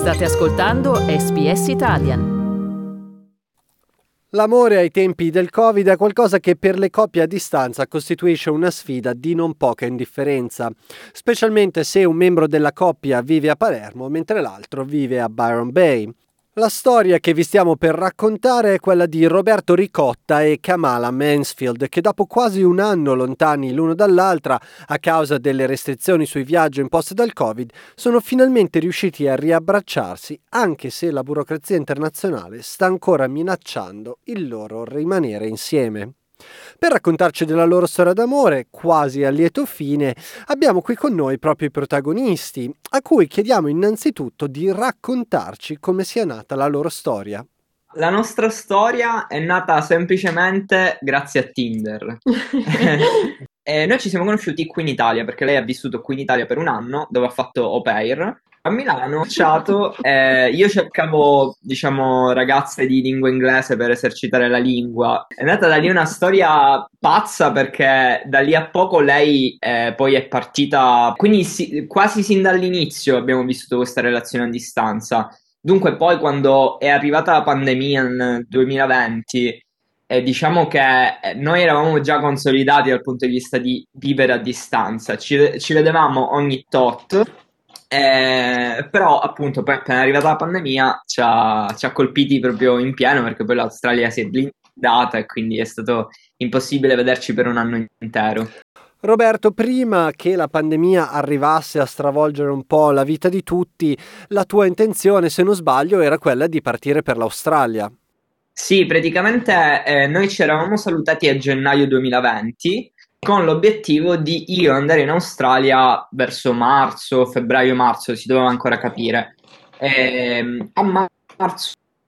State ascoltando SBS Italian. L'amore ai tempi del Covid è qualcosa che per le coppie a distanza costituisce una sfida di non poca indifferenza, specialmente se un membro della coppia vive a Palermo mentre l'altro vive a Byron Bay. La storia che vi stiamo per raccontare è quella di Roberto Ricotta e Kamala Mansfield, che dopo quasi un anno lontani l'uno dall'altra a causa delle restrizioni sui viaggi imposte dal Covid, sono finalmente riusciti a riabbracciarsi, anche se la burocrazia internazionale sta ancora minacciando il loro rimanere insieme. Per raccontarci della loro storia d'amore, quasi a lieto fine, abbiamo qui con noi proprio i protagonisti, a cui chiediamo innanzitutto di raccontarci come sia nata la loro storia. La nostra storia è nata semplicemente grazie a Tinder. Noi ci siamo conosciuti qui in Italia, perché lei ha vissuto qui in Italia per un anno, dove ha fatto au pair. A Milano ho iniziato, io cercavo, ragazze di lingua inglese per esercitare la lingua. È nata da lì una storia pazza, perché da lì a poco lei poi è partita, quindi quasi sin dall'inizio abbiamo vissuto questa relazione a distanza. Dunque poi quando è arrivata la pandemia nel 2020, diciamo che noi eravamo già consolidati dal punto di vista di vivere a distanza, ci vedevamo ogni tot. Però appunto poi appena è arrivata la pandemia ci ha colpiti proprio in pieno, perché poi l'Australia si è blindata e quindi è stato impossibile vederci per un anno intero. Roberto, prima che la pandemia arrivasse a stravolgere un po' la vita di tutti, la tua intenzione, se non sbaglio, era quella di partire per l'Australia. Sì, praticamente noi ci eravamo salutati a gennaio 2020 con l'obiettivo di io andare in Australia verso marzo, febbraio-marzo, si doveva ancora capire. A marzo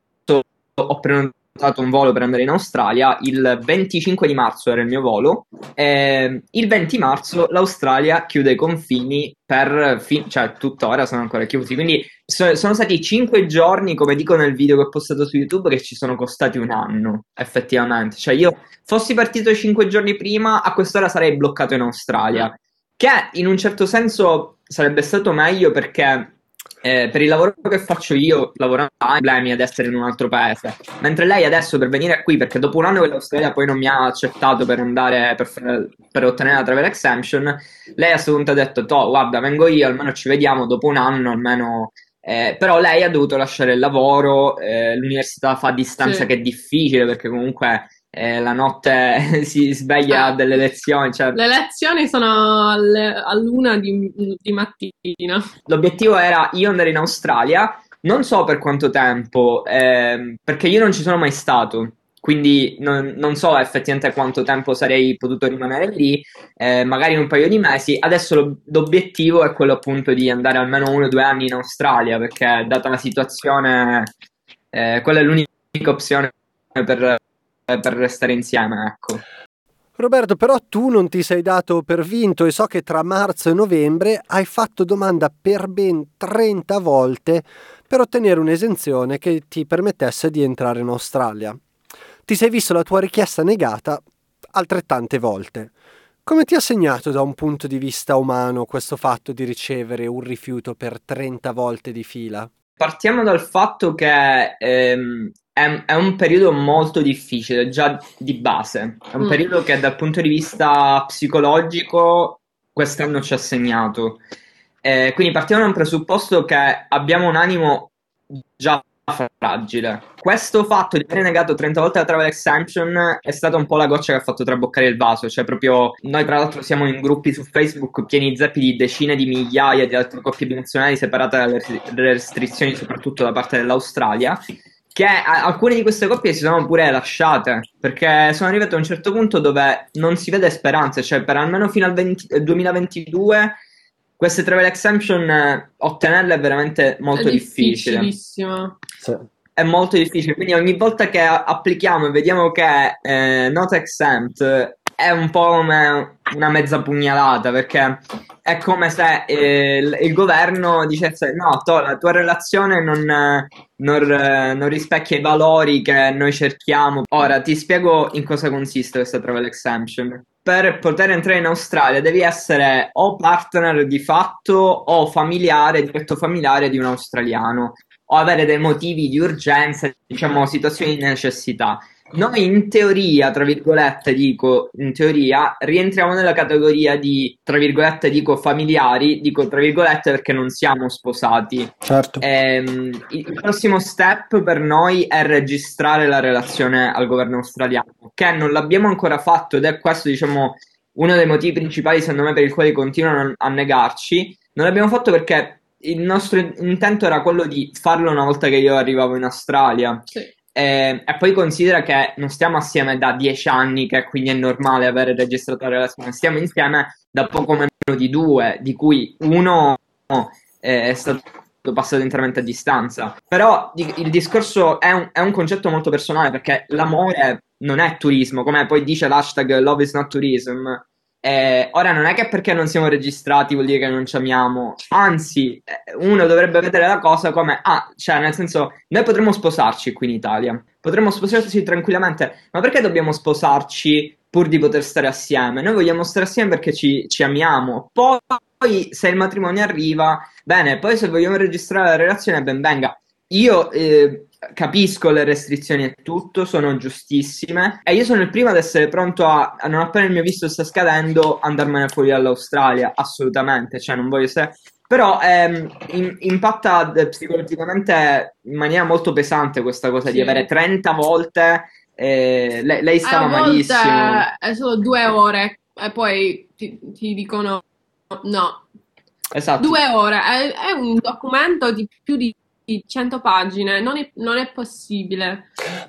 ho prenotato un volo per andare in Australia, il 25 di marzo era il mio volo, il 20 marzo l'Australia chiude i confini cioè tuttora sono ancora chiusi, quindi sono stati 5 giorni, come dico nel video che ho postato su YouTube, che ci sono costati un anno, effettivamente. Cioè io fossi partito 5 giorni prima, a quest'ora sarei bloccato in Australia, che in un certo senso sarebbe stato meglio, perché per il lavoro che faccio io, lavorando, non ho problemi ad essere in un altro paese, mentre lei adesso per venire qui, perché dopo un anno che l'Australia poi non mi ha accettato per andare per ottenere la travel exemption, lei a questo punto ha detto: guarda, vengo io, almeno ci vediamo dopo un anno, almeno. Però lei ha dovuto lasciare il lavoro, l'università fa a distanza, sì, che è difficile, perché comunque la notte si sveglia delle lezioni. Cioè... Le lezioni sono all'1 di mattina. L'obiettivo era io andare in Australia, non so per quanto tempo, perché io non ci sono mai stato. Quindi non so effettivamente quanto tempo sarei potuto rimanere lì, magari un paio di mesi. Adesso l'obiettivo è quello appunto di andare almeno 1 o 2 anni in Australia, perché data la situazione, quella è l'unica opzione per restare insieme, ecco. Roberto, però tu non ti sei dato per vinto e so che tra marzo e novembre hai fatto domanda per ben 30 volte per ottenere un'esenzione che ti permettesse di entrare in Australia. Ti sei visto la tua richiesta negata altrettante volte. Come ti ha segnato da un punto di vista umano questo fatto di ricevere un rifiuto per 30 volte di fila? Partiamo dal fatto che è un periodo molto difficile, già di base. È un periodo che dal punto di vista psicologico quest'anno ci ha segnato. Quindi partiamo da un presupposto che abbiamo un animo già fragile. Questo fatto di aver negato 30 volte la travel exemption è stata un po' la goccia che ha fatto traboccare il vaso. Cioè proprio noi tra l'altro siamo in gruppi su Facebook pieni zeppi di decine di migliaia di altre coppie binazionali separate dalle restrizioni, soprattutto da parte dell'Australia, che alcune di queste coppie si sono pure lasciate, perché sono arrivate a un certo punto dove non si vede speranza. Cioè per almeno fino al 2022 queste travel exemption ottenerle è veramente molto difficile. Difficilissimo. Sì. È molto difficile, quindi ogni volta che applichiamo e vediamo che not exempt è un po' come una mezza pugnalata, perché è come se il governo dicesse: no, la tua relazione non rispecchia i valori che noi cerchiamo. Ora ti spiego in cosa consiste questa travel exemption. Per poter entrare in Australia devi essere o partner di fatto o familiare, diretto familiare di un australiano. o avere dei motivi di urgenza, diciamo situazioni di necessità. Noi in teoria, tra virgolette, dico in teoria, rientriamo nella categoria di, tra virgolette, dico familiari, dico tra virgolette perché non siamo sposati. Certo. Il prossimo step per noi è registrare la relazione al governo australiano, che non l'abbiamo ancora fatto ed è questo, diciamo, uno dei motivi principali, secondo me, per i quali continuano a negarci. Non l'abbiamo fatto perché il nostro intento era quello di farlo una volta che io arrivavo in Australia. Sì. E poi considera che non stiamo assieme da 10 anni, che quindi è normale avere registrato la relazione. Stiamo insieme da poco meno di 2, di cui uno è stato passato interamente a distanza. Però il discorso è un concetto molto personale, perché l'amore non è turismo, come poi dice l'hashtag Love is not tourism. Ora non è che perché non siamo registrati vuol dire che non ci amiamo, anzi, uno dovrebbe vedere la cosa come, cioè nel senso, noi potremmo sposarci qui in Italia, potremmo sposarci tranquillamente, ma perché dobbiamo sposarci pur di poter stare assieme? Noi vogliamo stare assieme perché ci amiamo, poi se il matrimonio arriva, bene, poi se vogliamo registrare la relazione, ben venga. Io capisco le restrizioni e tutto, sono giustissime e io sono il primo ad essere pronto a non appena il mio visto sta scadendo, andarmene fuori dall'Australia, assolutamente, cioè non voglio se... Però impatta psicologicamente in maniera molto pesante questa cosa di avere 30 volte, lei stava malissimo. A volte è solo 2 ore e poi ti dicono no. Esatto. 2 ore, è un documento di più di 100 pagine, non è possibile.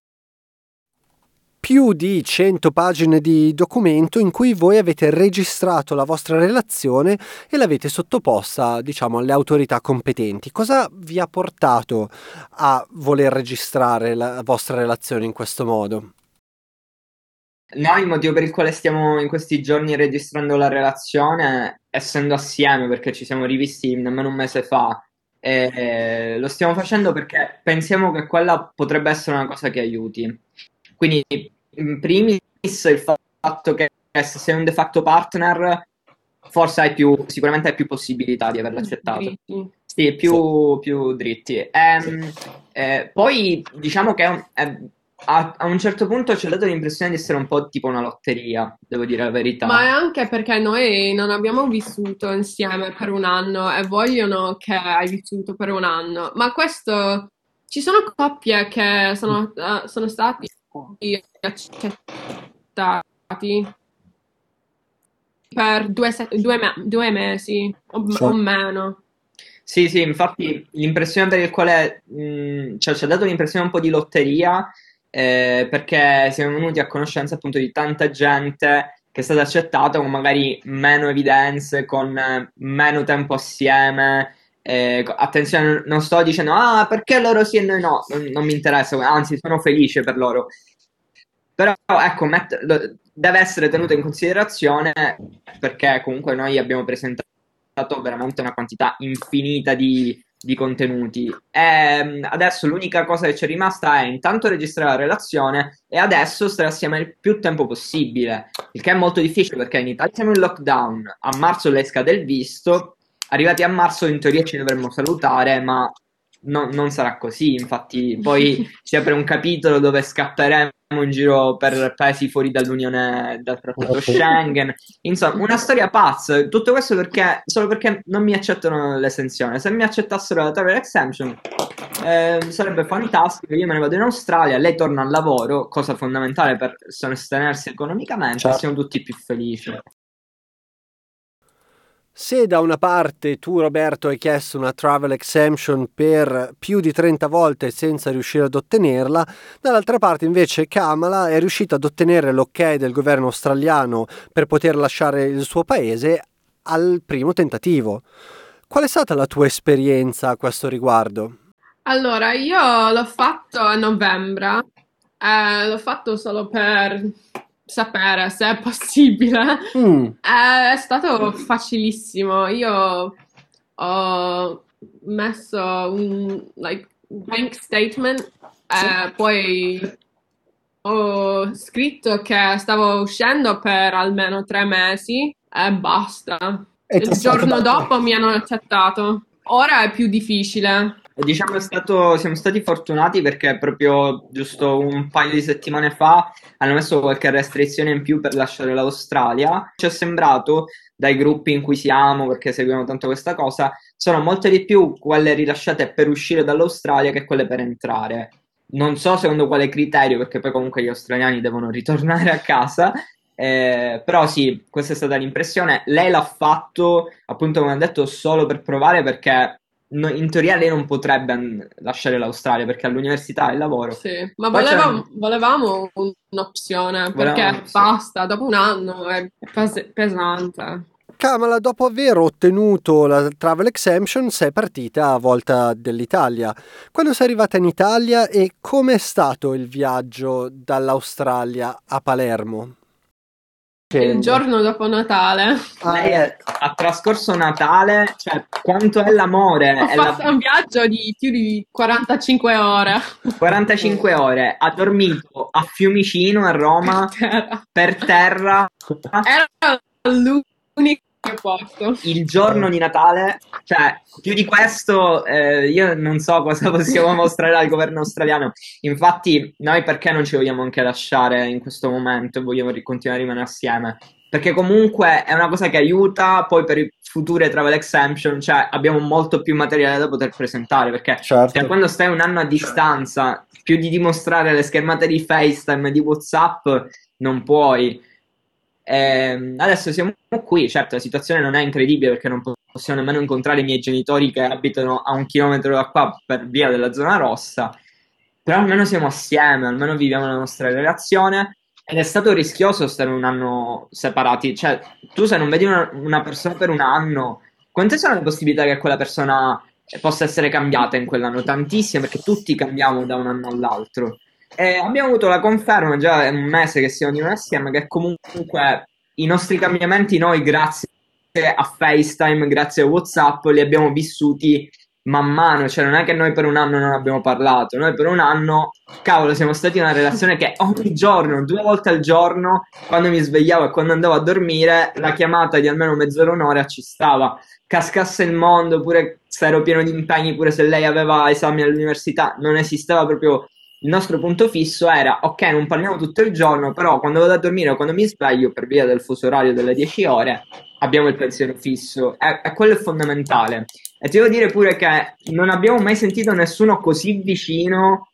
Più di 100 pagine di documento in cui voi avete registrato la vostra relazione e l'avete sottoposta, diciamo, alle autorità competenti. Cosa vi ha portato a voler registrare la vostra relazione in questo modo? Noi il motivo per il quale stiamo in questi giorni registrando la relazione, essendo assieme, perché ci siamo rivisti nemmeno un mese fa, lo stiamo facendo perché pensiamo che quella potrebbe essere una cosa che aiuti. Quindi, in primis, il fatto che se sei un de facto partner, forse sicuramente hai più possibilità di averlo accettato. Dritti. Sì, più dritti. Poi diciamo che a un certo punto ci ha dato l'impressione di essere un po' tipo una lotteria, devo dire la verità. Ma è anche perché noi non abbiamo vissuto insieme per un anno e vogliono che hai vissuto per un anno. Ma questo, ci sono coppie che sono stati accettati per 2 mesi o meno. Sì, infatti l'impressione per il quale ci ha dato l'impressione un po' di lotteria, perché siamo venuti a conoscenza appunto di tanta gente che è stata accettata con magari meno evidenze, con meno tempo assieme. Attenzione, non sto dicendo perché loro sì e noi no, non mi interessa, anzi sono felice per loro. Però ecco, deve essere tenuto in considerazione perché comunque noi abbiamo presentato veramente una quantità infinita di contenuti. Adesso l'unica cosa che ci è rimasta è intanto registrare la relazione e adesso stare assieme il più tempo possibile, il che è molto difficile perché in Italia siamo in lockdown, a marzo lei scade il visto, arrivati a marzo in teoria ci dovremmo salutare, ma non sarà così, infatti poi si apre un capitolo dove scapperemo in giro per paesi fuori dall'Unione, dal trattato Schengen, insomma una storia pazza, tutto questo solo perché non mi accettano l'esenzione. Se mi accettassero la travel exemption sarebbe fantastico, io me ne vado in Australia, lei torna al lavoro, cosa fondamentale per sostenersi economicamente, certo. Siamo tutti più felici. Se da una parte tu, Roberto, hai chiesto una travel exemption per più di 30 volte senza riuscire ad ottenerla, dall'altra parte invece Kamala è riuscita ad ottenere l'ok del governo australiano per poter lasciare il suo paese al primo tentativo. Qual è stata la tua esperienza a questo riguardo? Allora, io l'ho fatto a novembre, l'ho fatto solo per sapere se è possibile. È stato facilissimo. Io ho messo un bank statement, poi ho scritto che stavo uscendo per almeno 3 mesi e basta. Il giorno dopo mi hanno accettato. Ora è più difficile. Diciamo siamo stati fortunati perché proprio giusto un paio di settimane fa hanno messo qualche restrizione in più per lasciare l'Australia. Ci è sembrato, dai gruppi in cui siamo, perché seguiamo tanto questa cosa, sono molte di più quelle rilasciate per uscire dall'Australia che quelle per entrare. Non so secondo quale criterio, perché poi comunque gli australiani devono ritornare a casa. Però sì, questa è stata l'impressione. Lei l'ha fatto, appunto, come ha detto, solo per provare perché in teoria lei non potrebbe lasciare l'Australia perché all'università e il lavoro. Sì, ma Poi volevamo un'opzione perché sì. basta, dopo un anno è pesante. Kamala, dopo aver ottenuto la travel exemption, sei partita a volta dell'Italia. Quando sei arrivata in Italia e com'è stato il viaggio dall'Australia a Palermo? Il giorno dopo Natale. Lei ha trascorso Natale, cioè quanto è l'amore? Ho fatto un viaggio di più di 45 ore. 45 ore, ha dormito a Fiumicino a Roma per terra. Era l'unico posto. Il giorno di Natale, cioè più di questo io non so cosa possiamo mostrare al governo australiano. Infatti noi perché non ci vogliamo anche lasciare in questo momento e vogliamo continuare a rimanere assieme? Perché comunque è una cosa che aiuta poi per i future travel exemption, cioè abbiamo molto più materiale da poter presentare, perché Certo. cioè, quando stai un anno a distanza, più di dimostrare le schermate di FaceTime e di WhatsApp, non puoi. Adesso siamo qui, certo la situazione non è incredibile perché non possiamo nemmeno incontrare i miei genitori che abitano a 1 chilometro da qua per via della zona rossa, però almeno siamo assieme, almeno viviamo la nostra relazione ed è stato rischioso stare un anno separati, cioè tu se non vedi una persona per un anno, quante sono le possibilità che quella persona possa essere cambiata in quell'anno? Tantissime, perché tutti cambiamo da un anno all'altro. Abbiamo avuto la conferma, già è un mese che siamo di nuovo assieme, che comunque i nostri cambiamenti noi, grazie a FaceTime, grazie a WhatsApp, li abbiamo vissuti man mano, cioè non è che noi per un anno non abbiamo parlato, noi per un anno, cavolo, siamo stati in una relazione che ogni giorno, 2 volte al giorno, quando mi svegliavo e quando andavo a dormire, la chiamata di almeno mezz'ora, un'ora ci stava. Cascasse il mondo, pure se ero pieno di impegni, pure se lei aveva esami all'università, non esisteva proprio. Il nostro punto fisso era, ok, non parliamo tutto il giorno, però quando vado a dormire o quando mi sveglio, per via del fuso orario delle 10 ore, abbiamo il pensiero fisso. Quello è fondamentale. E ti devo dire pure che non abbiamo mai sentito nessuno così vicino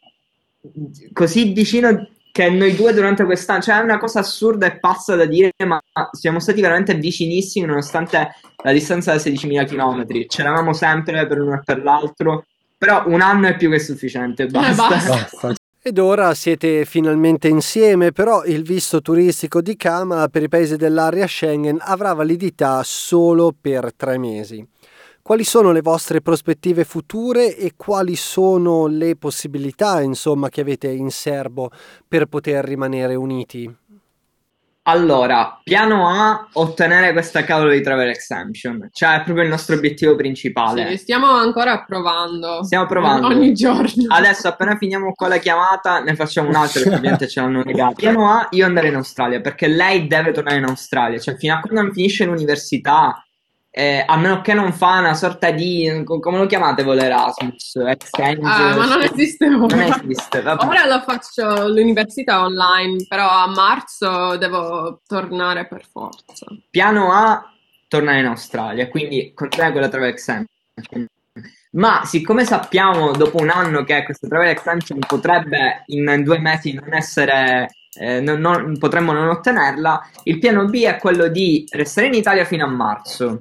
che noi due durante quest'anno. Cioè è una cosa assurda e pazza da dire, ma siamo stati veramente vicinissimi nonostante la distanza da 16.000 km. C'eravamo sempre per uno e per l'altro. Però un anno è più che sufficiente, basta. Ed ora siete finalmente insieme, però il visto turistico di Kamala per i paesi dell'area Schengen avrà validità solo per 3 mesi. Quali sono le vostre prospettive future e quali sono le possibilità, insomma, che avete in serbo per poter rimanere uniti? Allora, piano A, ottenere questa cavolo di travel exemption, cioè è proprio il nostro obiettivo principale. Sì, stiamo ancora provando. Stiamo provando. Ogni giorno. Adesso appena finiamo con la chiamata ne facciamo un'altra perché ovviamente ce l'hanno negato. Piano A, io andare in Australia perché lei deve tornare in Australia, cioè fino a quando non finisce l'università, a meno che non fa una sorta di, come lo chiamate voi l'Erasmus? Exchange? Ma non esiste ora. Non esiste, vabbè. Ora lo faccio l'università online, però a marzo devo tornare per forza. Piano A, tornare in Australia, quindi continuare con la travel exemption. Ma siccome sappiamo dopo un anno che questa travel exemption potrebbe in 2 mesi non essere, potremmo non ottenerla, il piano B è quello di restare in Italia fino a marzo.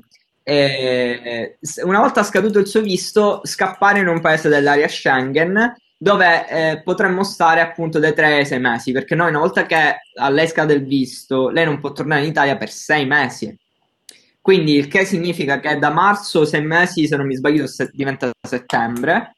Una volta scaduto il suo visto, scappare in un paese dell'area Schengen dove potremmo stare appunto dai 3 ai 6 mesi, perché noi una volta che a lei scade il visto, lei non può tornare in Italia per 6 mesi. Quindi il che significa che da marzo 6 mesi, se non mi sbaglio, diventa settembre.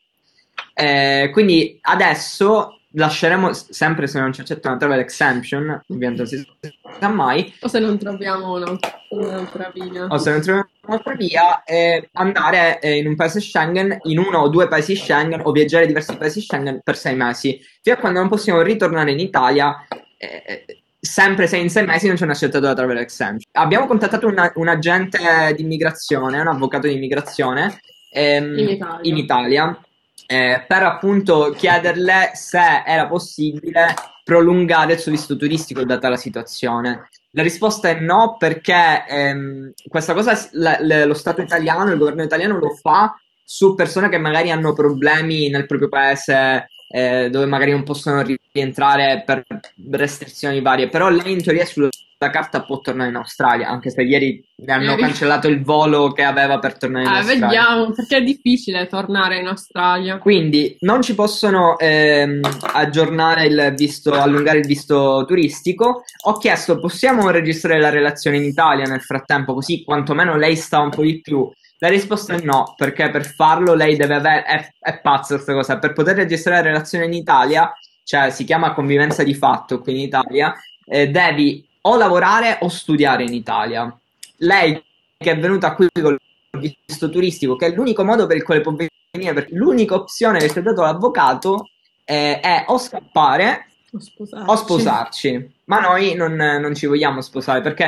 Quindi adesso lasceremo, sempre se non ci accetta una travel exemption, ovviamente non si sa mai. O se non troviamo un'altra via. O se non troviamo un'altra via, andare in un paese Schengen, in 1 o 2 paesi Schengen, o viaggiare in diversi paesi Schengen per 6 mesi, fino a quando non possiamo ritornare in Italia. Sempre se in 6 mesi non ci hanno accettato la travel exemption. Abbiamo contattato un agente di immigrazione, un avvocato di immigrazione in Italia, per appunto chiederle se era possibile prolungare il suo visto turistico data la situazione. La risposta è no, perché questa cosa lo Stato italiano, il governo italiano lo fa su persone che magari hanno problemi nel proprio paese, dove magari non possono rientrare per restrizioni varie, però lei in teoria sulla carta può tornare in Australia, anche se ieri ne hanno cancellato il volo che aveva per tornare in Australia. Vediamo, perché è difficile tornare in Australia. Quindi non ci possono aggiornare il visto, allungare il visto turistico. Ho chiesto, possiamo registrare la relazione in Italia nel frattempo, così quantomeno lei sta un po' di più? La risposta è no, perché per farlo lei deve avere, è pazza questa cosa, per poter registrare la relazione in Italia, cioè si chiama convivenza di fatto qui in Italia, devi o lavorare o studiare in Italia. Lei che è venuta qui con il visto turistico, che è l'unico modo per il quale può venire, perché l'unica opzione che ci ha dato l'avvocato è o scappare o sposarci. Ma noi non ci vogliamo sposare, perché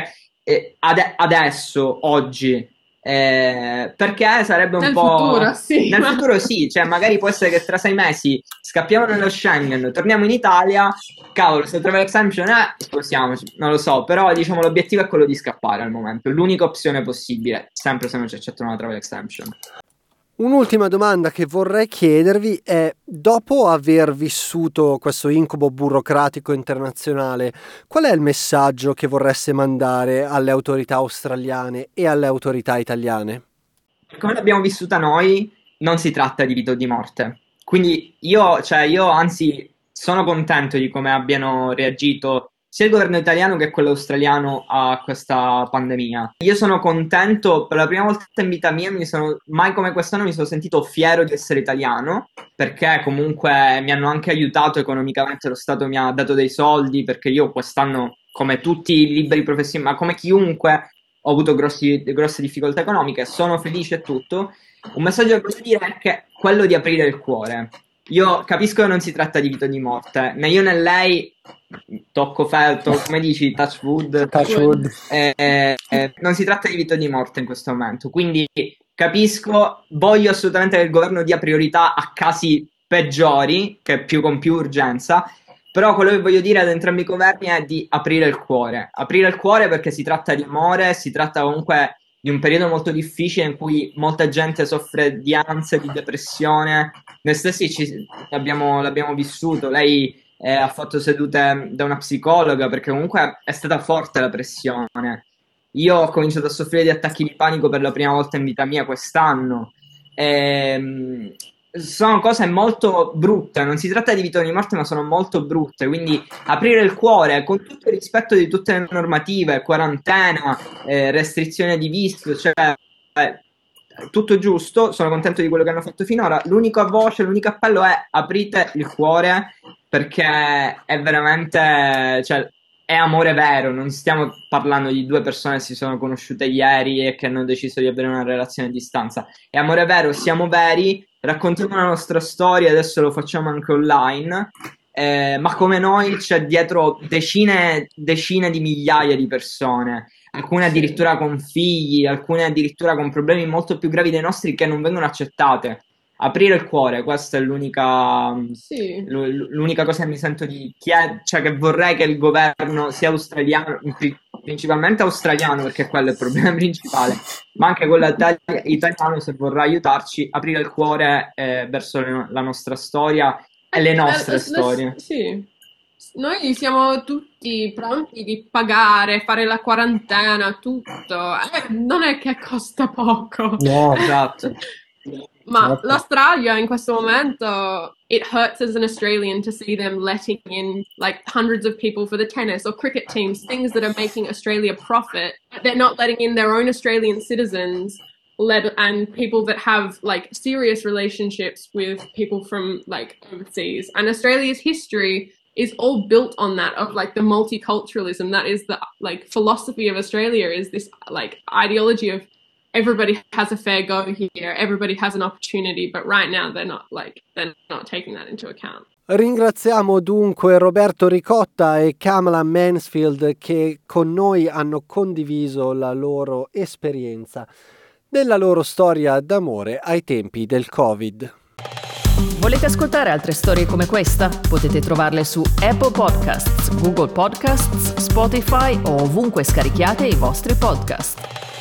adesso, oggi, perché sarebbe un nel po'... futuro, sì. Nel futuro sì, cioè magari può essere che tra 6 mesi scappiamo nello Schengen, torniamo in Italia, cavolo, se travel exemption sposiamoci, non lo so, però diciamo l'obiettivo è quello di scappare al momento, l'unica opzione possibile, sempre se non ci accettano una travel exemption. Un'ultima domanda che vorrei chiedervi è: dopo aver vissuto questo incubo burocratico internazionale, qual è il messaggio che vorreste mandare alle autorità australiane e alle autorità italiane? Come l'abbiamo vissuta noi, non si tratta di vita o di morte. Quindi io anzi sono contento di come abbiano reagito sia il governo italiano che quello australiano a questa pandemia. Io sono contento, per la prima volta in vita mia, mai come quest'anno mi sono sentito fiero di essere italiano, perché comunque mi hanno anche aiutato economicamente, lo Stato mi ha dato dei soldi, perché io quest'anno, come tutti i liberi professionisti, ma come chiunque, ho avuto grosse difficoltà economiche, sono felice e tutto. Un messaggio che voglio dire è che quello di aprire il cuore. Io capisco che non si tratta di vita o di morte, né io né lei tocco ferro, come dici, touch wood. Non si tratta di vita o di morte in questo momento, quindi capisco, voglio assolutamente che il governo dia priorità a casi peggiori, che con più urgenza, però quello che voglio dire ad entrambi i governi è di aprire il cuore perché si tratta di amore, si tratta comunque di un periodo molto difficile in cui molta gente soffre di ansia, di depressione. Noi stessi l'abbiamo vissuto. Lei ha fatto sedute da una psicologa perché comunque è stata forte la pressione. Io ho cominciato a soffrire di attacchi di panico per la prima volta in vita mia quest'anno. Sono cose molto brutte, non si tratta di vita o di morte, ma sono molto brutte, quindi aprire il cuore con tutto il rispetto di tutte le normative, quarantena, restrizione di visto, cioè tutto giusto, sono contento di quello che hanno fatto finora. L'unica voce, l'unico appello è: aprite il cuore, perché è veramente, cioè, è amore vero, non stiamo parlando di due persone che si sono conosciute ieri e che hanno deciso di avere una relazione a distanza. È amore vero, siamo veri, raccontiamo la nostra storia, adesso lo facciamo anche online, ma come noi c'è dietro decine di migliaia di persone, alcune addirittura con figli, alcune addirittura con problemi molto più gravi dei nostri che non vengono accettate. Aprire il cuore, questa è l'unica cosa che mi sento di chiedere, cioè che vorrei che il governo sia australiano, principalmente australiano, perché quello è il problema principale, ma anche quello italiano, se vorrà aiutarci, aprire il cuore verso la nostra storia e le nostre storie. Sì. Noi siamo tutti pronti di pagare, fare la quarantena, tutto. Non è che costa poco. No, esatto. Ma l'Australia in questo momento, it hurts as an Australian to see them letting in like hundreds of people for the tennis or cricket teams, things that are making Australia profit. They're not letting in their own Australian citizens and people that have like serious relationships with people from like overseas. And Australia's history is all built on that, of like the multiculturalism. That is the like philosophy of Australia, is this like ideology of everybody has a fair go here, everybody has an opportunity, but right now they're not taking that into account. Ringraziamo dunque Roberto Ricotta e Kamala Mansfield, che con noi hanno condiviso la loro esperienza della loro storia d'amore ai tempi del Covid. Volete ascoltare altre storie come questa? Potete trovarle su Apple Podcasts, Google Podcasts, Spotify o ovunque scarichiate i vostri podcast.